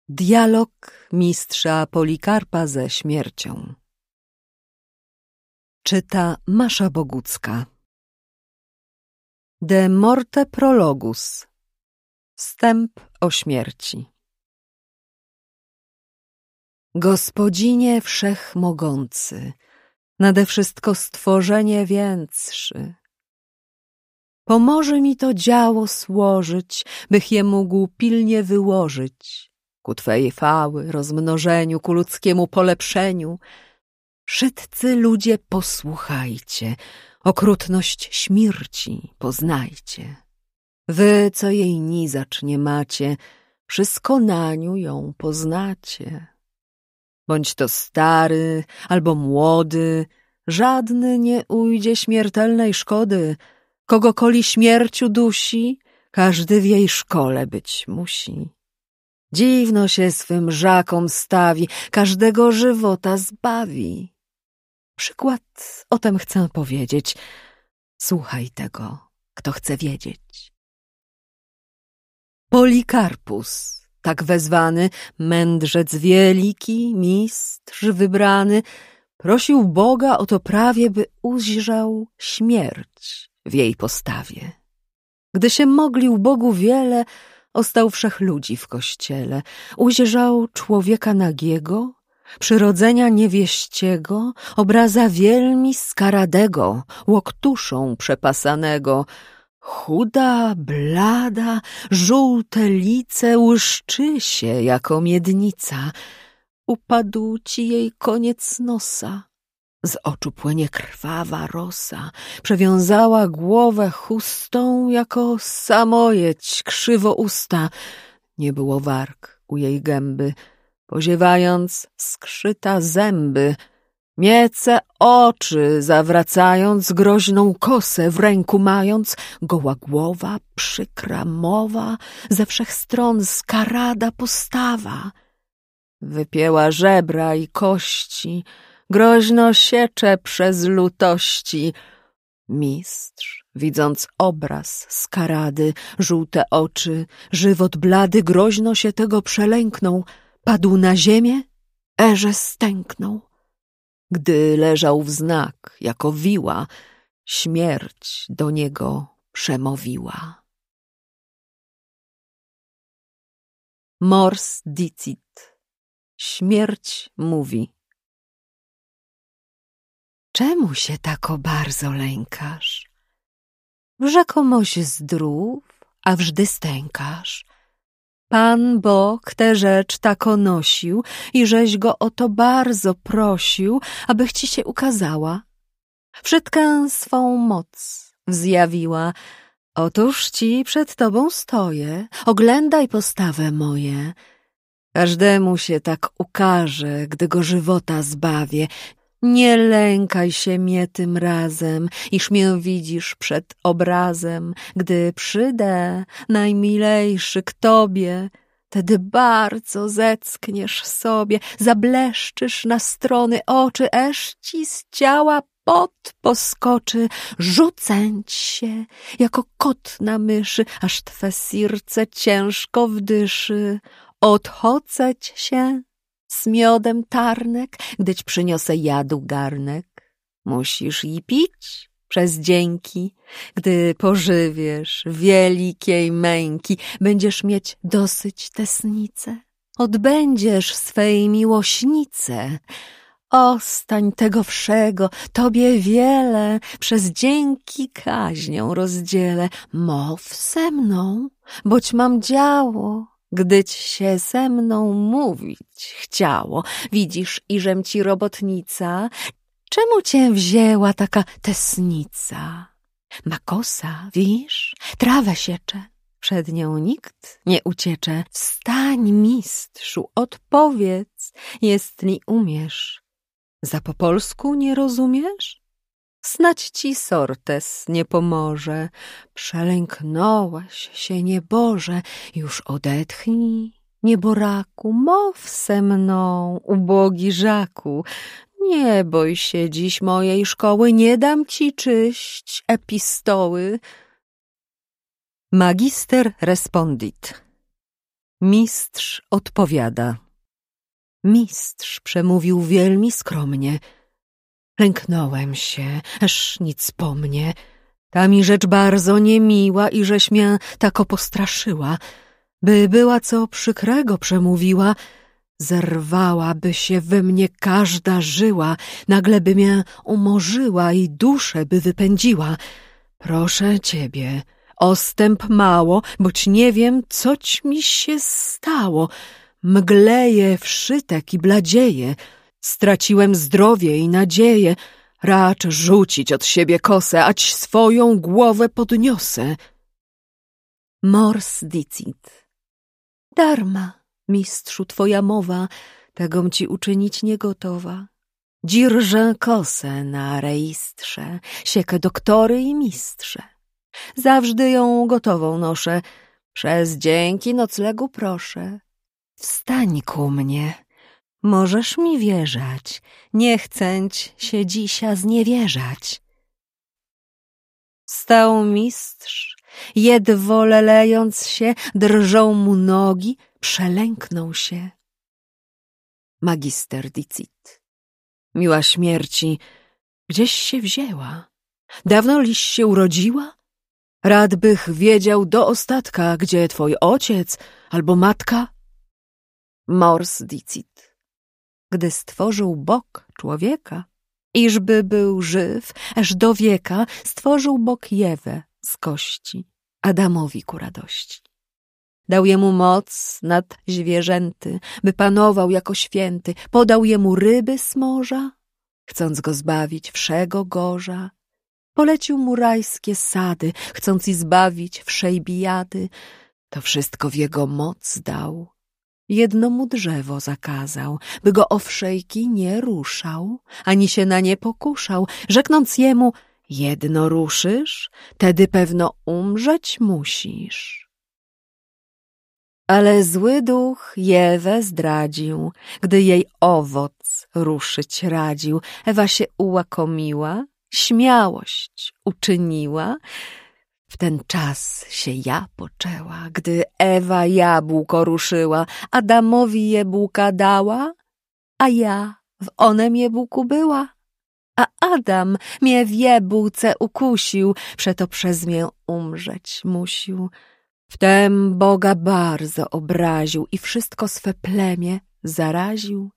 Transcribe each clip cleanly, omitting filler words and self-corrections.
Dialog mistrza Polikarpa ze śmiercią. Czyta Masza Bogucka. De morte prologus. Wstęp o śmierci. Gospodzinie wszechmogący, nade wszystko stworzenie więcej. Pomoże mi to dzieło słożyć, bych je mógł pilnie wyłożyć, ku Twej chwały, rozmnożeniu, ku ludzkiemu polepszeniu. Wszyscy ludzie posłuchajcie, okrutność śmierci poznajcie. Wy, co jej nizacz nie macie, przy skonaniu ją poznacie. Bądź to stary albo młody, żadny nie ujdzie śmiertelnej szkody. Kogokoli śmierciu dusi, każdy w jej szkole być musi. Dziwno się swym żakom stawi, każdego żywota zbawi. Przykład o tem chcę powiedzieć. Słuchaj tego, kto chce wiedzieć. Polikarpus, tak wezwany, mędrzec wielki, mistrz wybrany, prosił Boga o to prawie, by ujrzał śmierć w jej postawie. Gdy się modlił Bogu wiele, ostał wszech ludzi w kościele. Ujrzał człowieka nagiego, przyrodzenia niewieściego, obraza wielmi skaradego, łoktuszą przepasanego. Chuda, blada, żółte lice łyszczy się jako miednica. Upadł ci jej koniec nosa. Z oczu płynie krwawa rosa, przewiązała głowę chustą, jako samojeć krzywo usta. Nie było warg u jej gęby, poziewając skrzyta zęby. Miece oczy zawracając, groźną kosę w ręku mając, goła głowa, przykra mowa, ze wszech stron skarada postawa. Wypięła żebra i kości, groźno siecze przez lutości. Mistrz, widząc obraz skarady, żółte oczy, żywot blady, groźno się tego przelęknął, padł na ziemię, erze stęknął. Gdy leżał w znak, jako wiła, śmierć do niego przemówiła. Mors dicit. Śmierć mówi. Czemu się tako bardzo lękasz? Rzekomoś zdrów, a wżdy stękasz. Pan Bóg tę rzecz tako nosił i żeś go o to bardzo prosił, abych ci się ukazała. Wszystkę swą moc wzjawiła. Otóż ci przed tobą stoję, oglądaj postawę moje. Każdemu się tak ukaże, gdy go żywota zbawię. Nie lękaj się mnie tym razem, iż mię widzisz przed obrazem. Gdy przyjdę, najmilejszy k tobie, tedy bardzo zeckniesz sobie, zableszczysz na strony oczy, eż ci z ciała pot poskoczy, rzucęć się, jako kot na myszy, aż twe serce ciężko wdyszy. Odchoceć się z miodem tarnek, gdyć przyniosę jadu garnek. Musisz i pić przez dzięki, gdy pożywiesz wielkiej męki, będziesz mieć dosyć tesnice, odbędziesz swej miłośnice. Ostań tego wszego, tobie wiele, przez dzięki kaźnią rozdzielę. Mow ze mną, boć mam działo, gdyć się ze mną mówić chciało. Widzisz, iżem ci robotnica, czemu cię wzięła taka tesnica? Makosa, wisz, trawę siecze, przed nią nikt nie uciecze. Wstań, mistrzu, odpowiedz, jestli umiesz. Za po polsku nie rozumiesz? Snać ci sortes nie pomoże. Przelęknąłaś się, nieboże, już odetchnij, nieboraku, mów se mną, ubogi żaku. Nie bój się dziś mojej szkoły, nie dam ci czyść epistoły. Magister respondit. Mistrz odpowiada. Mistrz przemówił wielmi skromnie. Lęknąłem się, aż nic po mnie. Ta mi rzecz bardzo niemiła i żeś mnie tako postraszyła. By była co przykrego przemówiła, zerwałaby się we mnie każda żyła, nagle by mnie umorzyła i duszę by wypędziła. Proszę ciebie, ostęp mało, boć nie wiem, coć mi się stało. Mgleje wszytek i bladzieje, straciłem zdrowie i nadzieję. Racz rzucić od siebie kosę, ać swoją głowę podniosę. Mors dicit. Darma, mistrzu, twoja mowa, tegom ci uczynić nie gotowa. Dzirżę kosę na rejestrze, siekę doktory i mistrze. Zawsze ją gotową noszę, przez dzięki noclegu proszę. Wstań ku mnie, możesz mi wierzać, nie chcęć się dzisiaj zniewierzać. Stał mistrz, jedwo lelejąc się, drżą mu nogi, przelęknął się. Magister dicit. Miła śmierci, gdzieś się wzięła? Dawno liś się urodziła? Rad bych wiedział do ostatka, gdzie twój ojciec albo matka? Mors dicit. Gdy stworzył Bóg człowieka, iżby był żyw, aż do wieka, stworzył Bóg Ewę z kości, Adamowi ku radości. Dał jemu moc nad zwierzęty, by panował jako święty, podał jemu ryby z morza, chcąc go zbawić wszego gorza. Polecił mu rajskie sady, chcąc i zbawić wszej bijady. To wszystko w jego moc dał. Jedno mu drzewo zakazał, by go owszejki nie ruszał, ani się na nie pokuszał, rzeknąc jemu: jedno ruszysz, tedy pewno umrzeć musisz. Ale zły duch Ewę zdradził, gdy jej owoc ruszyć radził. Ewa się ułakomiła, śmiałość uczyniła. W ten czas się ja poczęła, gdy Ewa jabłko ruszyła, Adamowi jabłka dała, a ja w onem jabłku była. A Adam mnie w jabłce ukusił, przeto przez mię umrzeć musił. Wtem Boga bardzo obraził i wszystko swe plemię zaraził.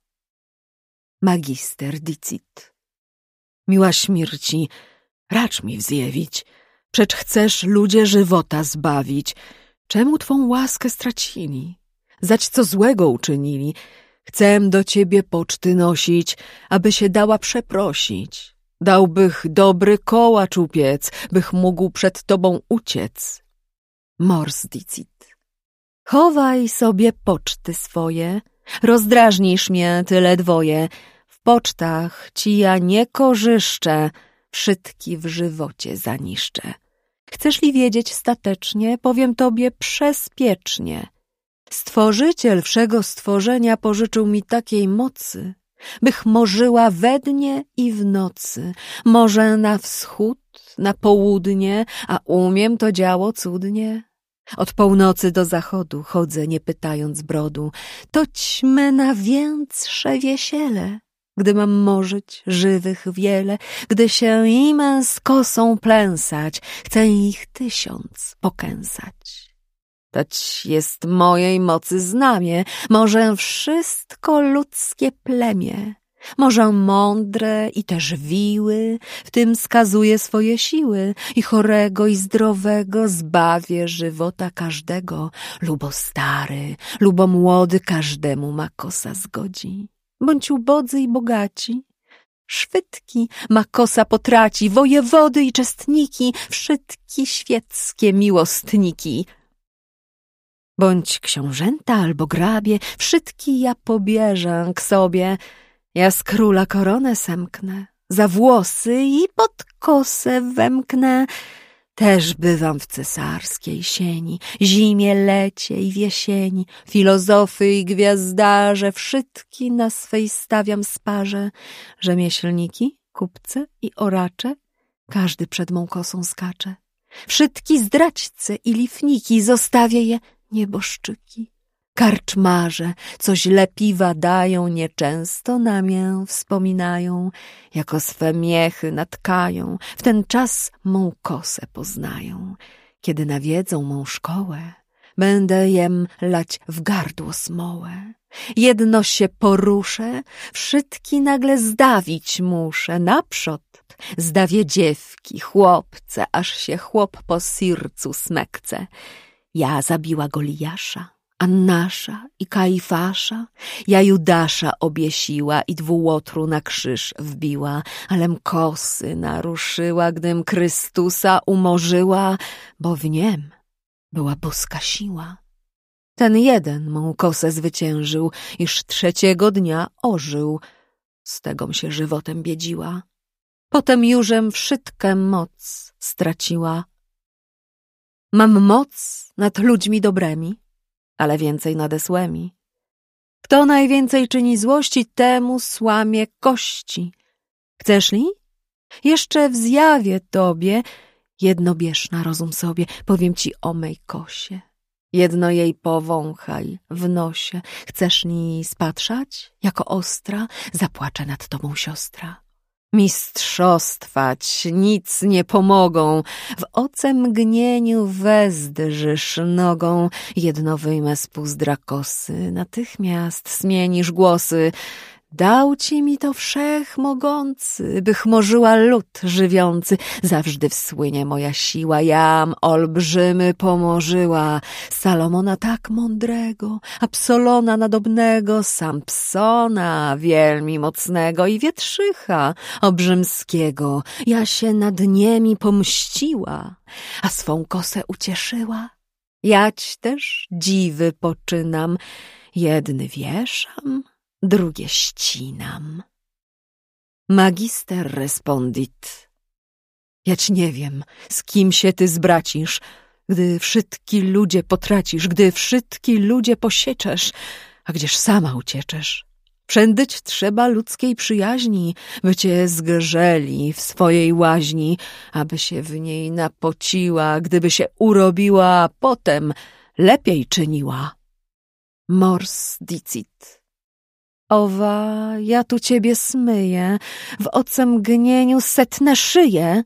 Magister dicit. Miła śmierci, racz mi wzjewić, przecz chcesz ludzie żywota zbawić. Czemu twą łaskę stracili? Zać co złego uczynili? Chcę do ciebie poczty nosić, aby się dała przeprosić. Dałbych dobry kołacz upiec, bych mógł przed tobą uciec. Mors dicit. Chowaj sobie poczty swoje, rozdrażnisz mnie tyle dwoje. W pocztach ci ja nie korzyszczę, wszystki w żywocie zaniszczę. Chcesz li wiedzieć statecznie, powiem tobie przezpiecznie. Stworzyciel wszego stworzenia pożyczył mi takiej mocy, bych morzyła we dnie i w nocy, może na wschód, na południe, a umiem to działo cudnie. Od północy do zachodu chodzę, nie pytając brodu, toć me na więtrze wiesiele. Gdy mam morzyć żywych wiele, gdy się imę z kosą plęsać, chcę ich 1000 pokęsać. Toć jest mojej mocy znamie, może wszystko ludzkie plemię, może mądre i też wiły, w tym skazuje swoje siły i chorego i zdrowego zbawię żywota każdego, lubo stary, lubo młody, każdemu ma kosa zgodzi. Bądź ubodzy i bogaci, szwytki ma kosa potraci, wojewody i czestniki, wszystki świeckie miłostniki. Bądź książęta albo grabie, wszystki ja pobierzę k sobie. Ja z króla koronę semknę, za włosy i pod kosę wemknę. Też bywam w cesarskiej sieni, zimie, lecie i w jesieni. Filozofy i gwiazdarze, wszystki na swej stawiam sparze. Rzemieślniki, kupce i oracze, każdy przed mą kosą skacze. Wszystki zdraćce i lifniki, zostawię je nieboszczyki. Karczmarze, co źle piwa dają, nieczęsto na mię wspominają, jako swe miechy natkają, w ten czas mą kosę poznają. Kiedy nawiedzą mą szkołę, będę jem lać w gardło smołę. Jedno się poruszę, wszystki nagle zdawić muszę, naprzód zdawię dziewki, chłopce, aż się chłop po sercu smekce. Ja zabiła Goliasza, Annasza i Kaifasza, ja Judasza obiesiła i 2 łotru na krzyż wbiła, alem kosy naruszyła, gdym Chrystusa umorzyła, bo w niem była boska siła. Ten jeden mą kosę zwyciężył, iż 3. dnia ożył, z tegom się żywotem biedziła. Potem jużem wszystkę moc straciła. Mam moc nad ludźmi dobrymi, ale więcej nad esłemi. Kto najwięcej czyni złości, temu słamie kości. Chcesz li? Jeszcze w zjawie tobie, jedno bierz na rozum sobie, powiem ci o mej kosie. Jedno jej powąchaj w nosie. Chcesz ni spatrzać? Jako ostra zapłacze nad tobą siostra. Mistrzostwać nic nie pomogą. W oce mgnieniu wezdrzysz nogą. Jedno wyjmę z pózdra kosy. Natychmiast zmienisz głosy. Dał ci mi to wszechmogący, by chmurzyła lud żywiący. Zawsze wsłynie moja siła, jam olbrzymy pomorzyła. Salomona tak mądrego, Absolona nadobnego, Sampsona wielmi mocnego i Wietrzycha obrzymskiego. Ja się nad niemi pomściła, a swą kosę ucieszyła. Jać też dziwy poczynam, jedny wieszam, drugie ścinam. Magister respondit. Jać nie wiem, z kim się ty zbracisz, gdy wszystki ludzie potracisz, gdy wszystki ludzie posieczesz, a gdzież sama ucieczesz. Wszędyć trzeba ludzkiej przyjaźni, by cię zgrzeli w swojej łaźni, aby się w niej napociła, gdyby się urobiła, potem lepiej czyniła. Mors dicit. Owa, ja tu ciebie smyję, w oce mgnieniu setne szyje.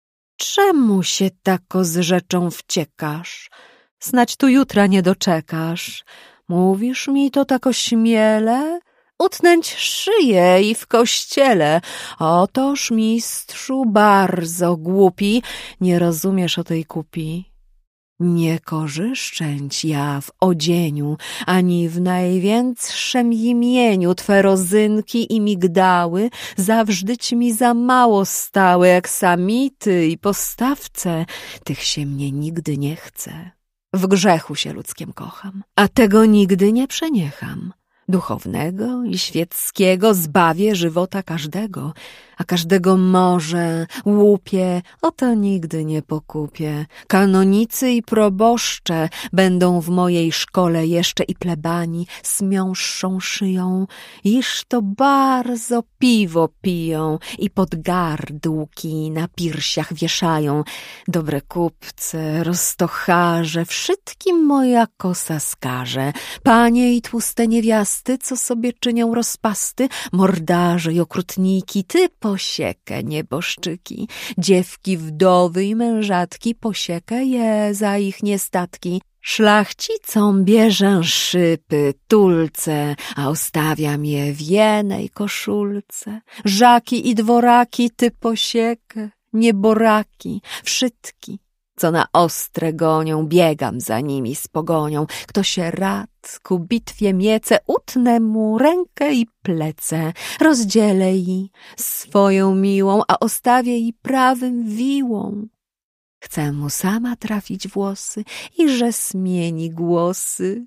Czemu się tako z rzeczą wciekasz? Snać tu jutra nie doczekasz. Mówisz mi to tako śmiele? Utnąć szyję i w kościele. Otoż, mistrzu, bardzo głupi, nie rozumiesz o tej kupi. Nie korzyszczęć ja w odzieniu, ani w największem imieniu. Twe rozynki i migdały zawrzdyć mi za mało stały, aksamity i postawce. Tych się mnie nigdy nie chce. W grzechu się ludzkiem kocham, a tego nigdy nie przeniecham. Duchownego i świeckiego zbawię żywota każdego, a każdego może łupie, o to nigdy nie pokupię. Kanonicy i proboszcze będą w mojej szkole jeszcze i plebani z miąższą szyją, iż to bardzo piwo piją i podgardłki na piersiach wieszają. Dobre kupce, roztocharze, wszystkim moja kosa skaże. Panie i tłuste niewiasty, co sobie czynią rozpasty, mordarze i okrutniki, ty posiekę nieboszczyki, dziewki, wdowy i mężatki, posiekę je za ich niestatki. Szlachcicom bierzę szypy, tulce, a ostawiam je w jenej koszulce. Żaki i dworaki, ty posiekę, nieboraki, wszystki, co na ostre gonią, biegam za nimi z pogonią. Kto się rad ku bitwie miece, utnę mu rękę i plece. Rozdzielę jej swoją miłą, a ostawię jej prawym wiłą. Chcę mu sama trafić włosy i że zmieni głosy.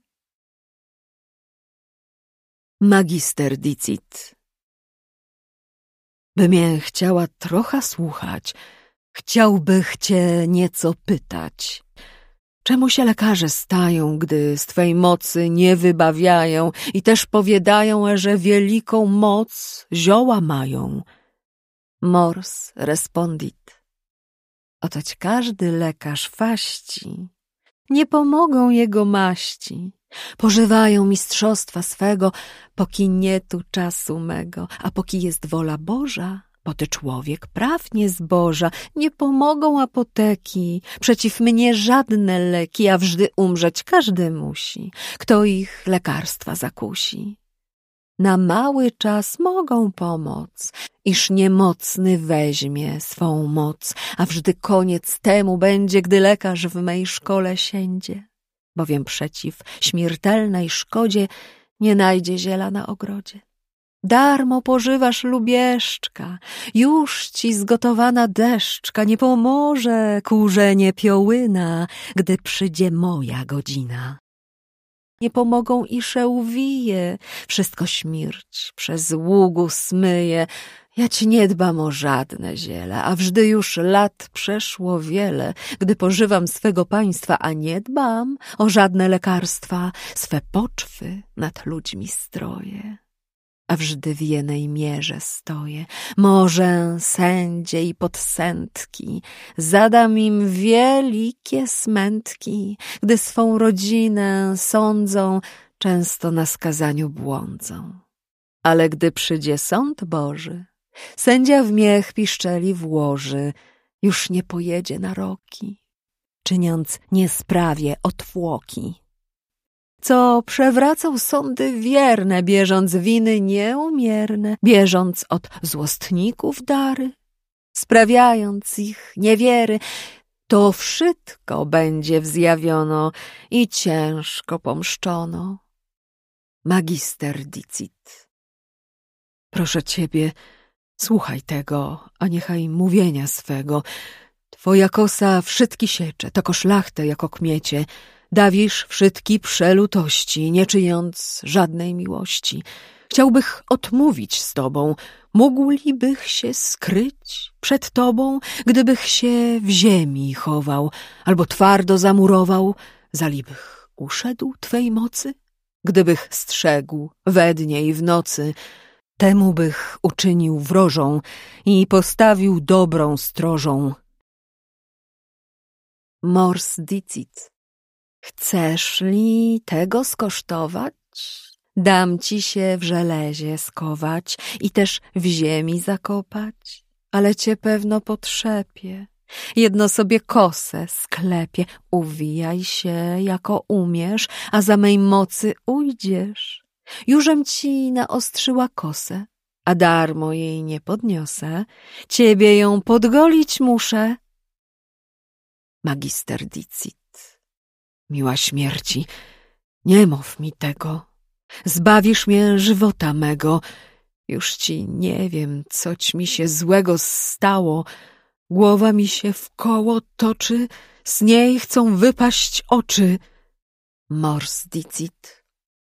Magister dicit. By mię chciała trochę słuchać, chciałbych cię nieco pytać. Czemu się lekarze stają, gdy z twej mocy nie wybawiają i też powiadają, że wielką moc zioła mają? Mors respondit. Otoć każdy lekarz faści, nie pomogą jego maści. Pożywają mistrzostwa swego, póki nie tu czasu mego, a póki jest wola Boża, bo ty człowiek praw nie zboża, nie pomogą apoteki, przeciw mnie żadne leki, a wżdy umrzeć każdy musi, kto ich lekarstwa zakusi. Na mały czas mogą pomoc, iż niemocny weźmie swą moc, a wżdy koniec temu będzie, gdy lekarz w mej szkole siędzie. Bowiem przeciw śmiertelnej szkodzie nie najdzie ziela na ogrodzie. Darmo pożywasz lubieszczka, już ci zgotowana deszczka nie pomoże kurzenie piołyna, gdy przyjdzie moja godzina. Nie pomogą i szełwije, wszystko śmierć przez ługu smyje. Ja ci nie dbam o żadne ziele, a wżdy już lat przeszło wiele, gdy pożywam swego państwa, a nie dbam o żadne lekarstwa, swe poczwy nad ludźmi stroję. A wżdy w jednej mierze stoję, może sędzie i podsędki, zadam im wielkie smętki, gdy swą rodzinę sądzą, często na skazaniu błądzą. Ale gdy przyjdzie sąd Boży, sędzia w miech piszczeli włoży, już nie pojedzie na roki, czyniąc niesprawie otwłoki. Co przewracał sądy wierne, bieżąc winy nieumierne, bieżąc od złostników dary, sprawiając ich niewiery, to wszystko będzie wzjawiono i ciężko pomszczono. Magister dicit. Proszę ciebie, słuchaj tego, a niechaj mówienia swego. Twoja kosa wszystki siecze, tako szlachtę jako kmiecie, dawisz wszystki przelutości, nie czyniąc żadnej miłości. Chciałbych odmówić z tobą, mógłbych się skryć przed tobą, gdybych się w ziemi chował, albo twardo zamurował, zalibych uszedł twej mocy? Gdybych strzegł we dnie i w nocy, temu bych uczynił wrożą i postawił dobrą strożą. Mors dicit. Chcesz li tego skosztować? Dam ci się w żelezie skować i też w ziemi zakopać, ale cię pewno potrzepie. Jedno sobie kosę sklepie, uwijaj się jako umiesz, a za mej mocy ujdziesz. Jużem ci naostrzyła kosę, a darmo jej nie podniosę, ciebie ją podgolić muszę. Magister dicit. Miła śmierci, nie mów mi tego, zbawisz mnie żywota mego. Już ci nie wiem, coć mi się złego stało, głowa mi się w koło toczy, z niej chcą wypaść oczy. Mors dicit.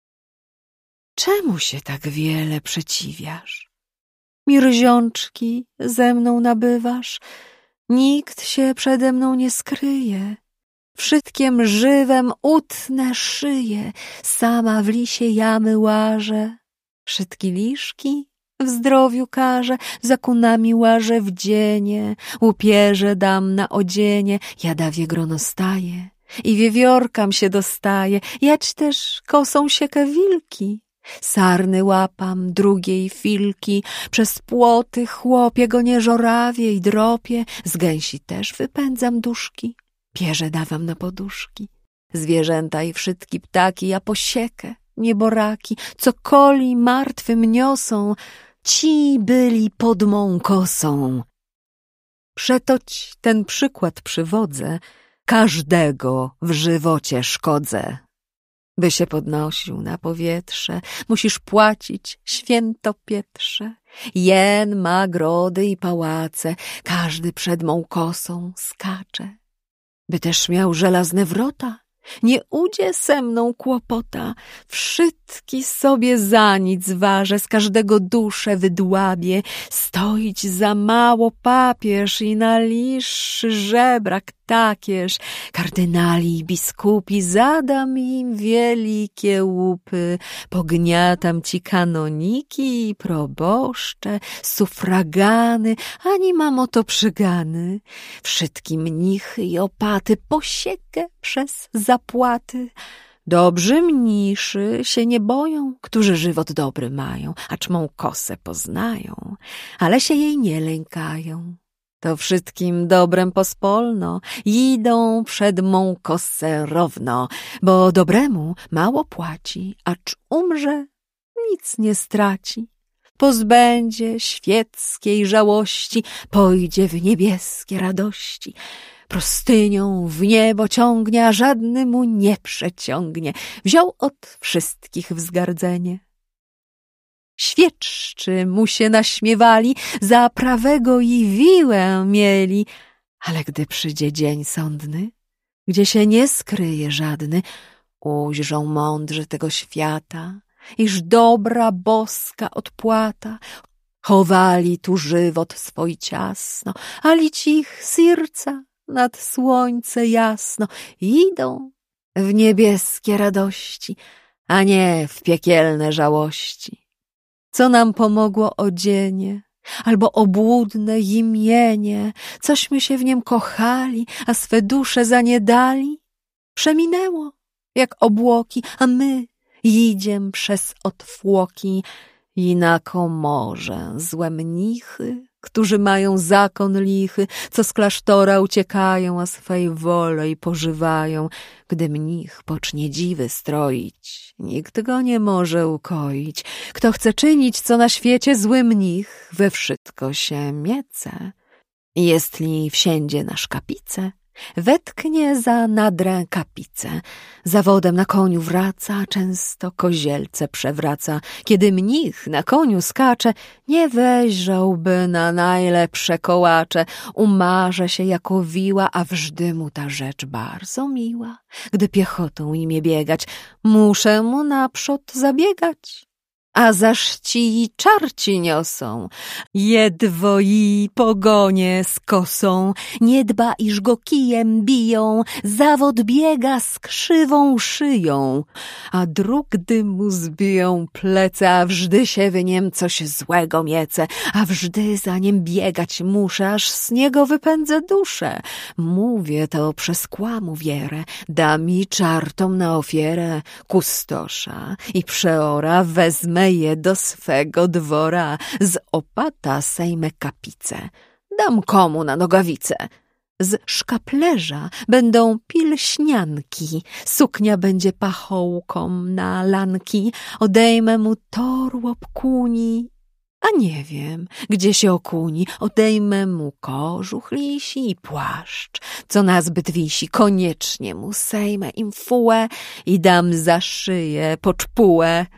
Czemu się tak wiele przeciwiasz? Mirziączki ze mną nabywasz, nikt się przede mną nie skryje. Wszystkiem żywem utnę szyję, sama w lisie jamy łażę. Wszystkie liszki w zdrowiu karzę, za kunami łażę w dzienie, łupieże dam na odzienie, jadawie grono staje i wiewiórkam się dostaje, jać też kosą siekę wilki. Sarny łapam, drugiej filki, przez płoty chłopie gonię żorawie i dropie, z gęsi też wypędzam duszki. Pierze dawam na poduszki, zwierzęta i wszystkie ptaki ja posiekę, nieboraki, co koli martwym niosą, ci byli pod mą kosą. Przetoć ten przykład przywodzę, każdego w żywocie szkodzę. By się podnosił na powietrze, musisz płacić, święto Pietrze. Jen ma grody i pałace, każdy przed mą kosą skacze. By też miał żelazne wrota, nie udzie se mną kłopota. Wszystki sobie za nic ważę, z każdego duszę wydłabię. Stoić za mało papież i na liższy żebrak takież. Kardynali i biskupi, zadam im wielkie łupy. Pogniatam ci kanoniki i proboszcze, sufragany, ani mam o to przygany. Wszystkie mnichy i opaty posiekę przez zapłaty. Dobrzy mniszy się nie boją, którzy żywot dobry mają, acz mą kosę poznają, ale się jej nie lękają. To wszystkim dobrem pospolno, idą przed mą kosę równo, bo dobremu mało płaci, acz umrze, nic nie straci. Pozbędzie świeckiej żałości, pójdzie w niebieskie radości. Prostynią w niebo ciągnie, a żadny mu nie przeciągnie. Wziął od wszystkich wzgardzenie. Świeczczy mu się naśmiewali, za prawego i wiłę mieli. Ale gdy przyjdzie dzień sądny, gdzie się nie skryje żadny, ujrzą mądrzy tego świata, iż dobra boska odpłata. Chowali tu żywot swój ciasno, a lić ich serca nad słońce jasno. Idą w niebieskie radości, a nie w piekielne żałości. Co nam pomogło odzienie, albo obłudne imienie, cośmy się w niem kochali, a swe dusze zaniedali? Przeminęło jak obłoki, a my idziem przez otwłoki i na komorze złe mnichy, którzy mają zakon lichy, co z klasztora uciekają, a swej wolej pożywają. Gdy mnich pocznie dziwy stroić, nikt go nie może ukoić. Kto chce czynić, co na świecie, zły mnich we wszystko się miece. Jestli wsiędzie na szkapicę, wetknie za nadrę kapicę. Zawodem na koniu wraca, często kozielce przewraca. Kiedy mnich na koniu skacze, nie wejrzałby na najlepsze kołacze. Umarze się jako wiła, a wżdy mu ta rzecz bardzo miła. Gdy piechotą imię biegać, muszę mu naprzód zabiegać. A zaż ci czarci niosą, jedwo i pogonie z kosą, nie dba, iż go kijem biją, zawod biega z krzywą szyją, a dróg gdy mu zbiją plece, a wżdy się w niem coś złego miece, a wżdy za nim biegać muszę, aż z niego wypędzę duszę. Mówię to przez kłamu wierę, da mi czartom na ofierę kustosza i przeora, wezmę je do swego dwora, z opata sejmę kapicę, dam komu na nogawice. Z szkaplerza będą pilśnianki, suknia będzie pachołką na lanki, odejmę mu torłop kuni, a nie wiem, gdzie się okuni, odejmę mu kożuch lisi i płaszcz, co nazbyt wisi, koniecznie mu sejmę im fułę i dam za szyję poczpułę.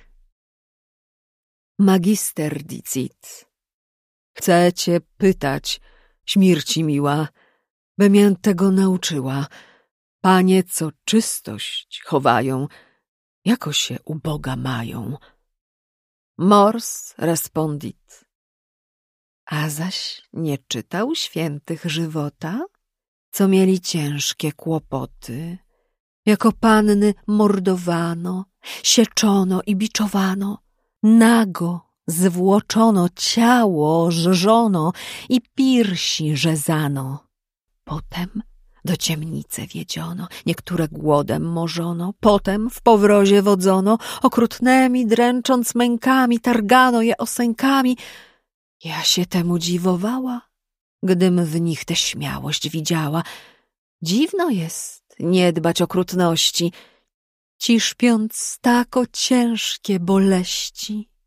Magister dicit. Chcę cię pytać, śmierci miła, by mię tego nauczyła. Panie, co czystość chowają, jako się u Boga mają. Mors respondit. A zaś nie czytał świętych żywota, co mieli ciężkie kłopoty, jako panny mordowano, sieczono i biczowano, nago zwłoczono ciało, żżono i piersi rzezano. Potem do ciemnicy wiedziono, niektóre głodem morzono, potem w powrozie wodzono, okrutnymi dręcząc mękami, targano je osękami. Ja się temu dziwowała, gdym w nich tę śmiałość widziała. Dziwno jest nie dbać okrutności, ci szpiąc tako ciężkie boleści.